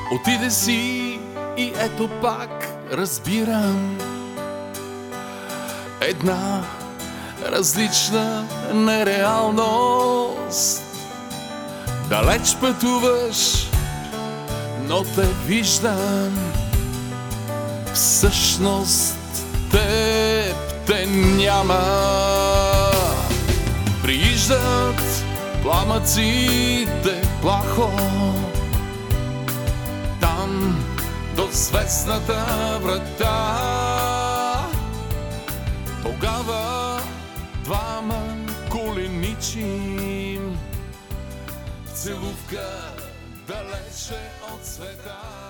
Отиде си и ето пак разбирам една различна нереалност. Далеч пътуваш, но те виждам. Всъщност теб те няма. Прииждат пламъците плахо там до звездната врата. Тогава двама коленичим, целувка далече от света.